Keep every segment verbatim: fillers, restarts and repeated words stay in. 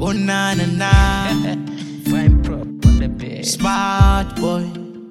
Oh na na na. Fine prop on the bed. Smart boy.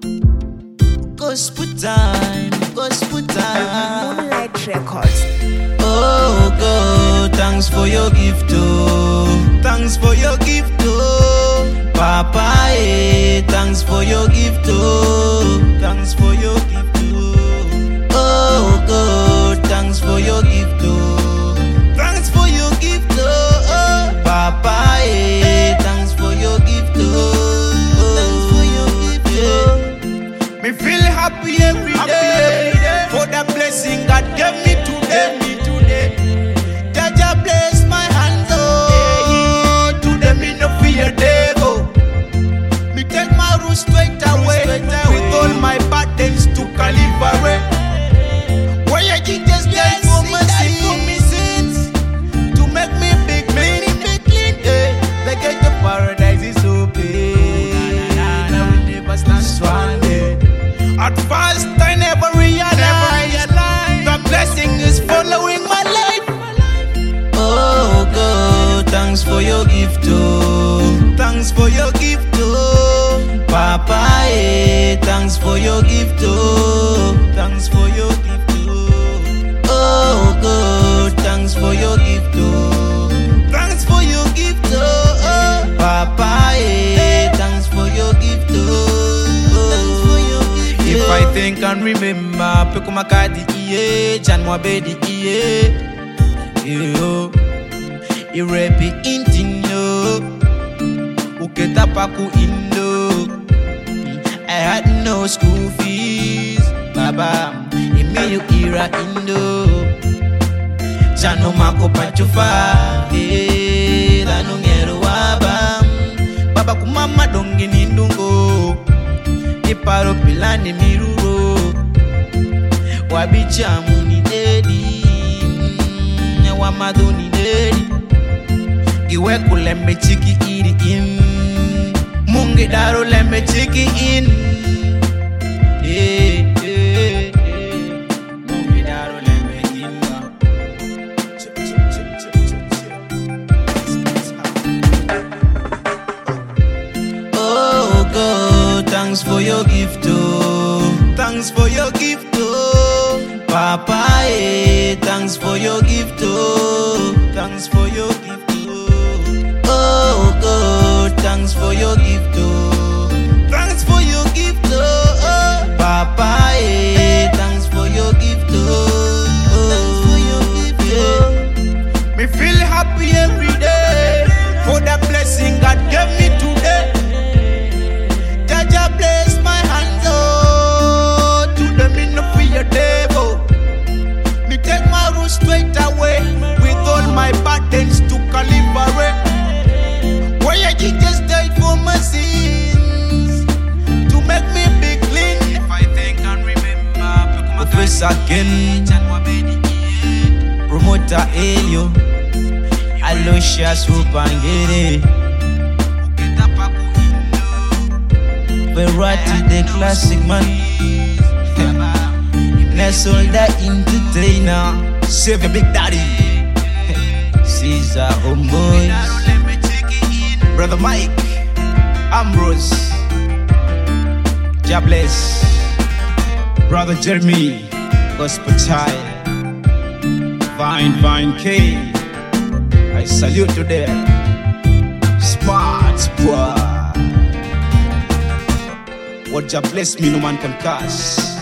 Gospel time, gospel time. Moonlight Records. Oh God, thanks for your gift, oh. Thanks for your gift, oh. Papa, eh, thanks for your gift, oh. Thanks for your gift, oh. Oh God, thanks for your gift, oh. Thanks for your gift, oh. oh. Papa, eh, thanks for your gift, oh. Thanks for your gift, oh. Me feel happy every day, every day for the blessing God gave me today. Jaja bless my hands, oh. Today me no fear devil. Me take my roots straight away, with all my burdens to Calvary. Where you Jesus died for my sins, to make me big, make me clean. The gate of paradise is open. I will never stand stranded. At first I never realized the blessing is following my life. Oh God, thanks for your gift, oh. Thanks for your gift, oh. Papa, eh, thanks for your gift, oh. Thanks for your gift, oh. Oh God, thanks for your gift, oh. Thanks for your gift, oh. oh. Papa, eh, thanks for your gift, oh. Thanks for your gift, oh. If I think and remember, Peku Makadi, yeah, Jan Mwabedi, yeah. Yo, irepi intino, uketa paku indo. I had no school fees, baba. Imiyu ira indo. Jano mako pachufa, eh, lanu ngero waba. Baba kumama dongi nindungo, iparo pilani miruro. Wabichamu ni dedi. Wa madoni neri iwe kulembe chiki iri in mungi daro lembe chiki in eh eh eh mungi daro lembe in. Oh God, thanks for your gift, oh. Thanks for your gift, oh. Papa, eh, thanks for your gift, oh. Thanks for your gift, oh. Oh God, thanks for your gift, oh. Thanks for your gift, oh. oh. Papa, eh, thanks for your gift, oh. Thanks for your gift, oh. Me feel happy every day for the blessing God gave me today. Jaja bless my hands, oh. Today me no fear devil. Take my roots straight away, with all my burdens to Calvary. Where you Jesus died for my sins, to make me be clean. If I think and remember, Professor again, Promoter Elio, Aloysius Rupangere, Verratti the classic man. Soldier entertainer, save your big daddy. Caesar homeboys, Brother Mike, Ambrose, Jobless, Brother Jeremy, Gospel Child, Fine Fine K. I salute you there, Smart Boy. What you bless me, no man can curse.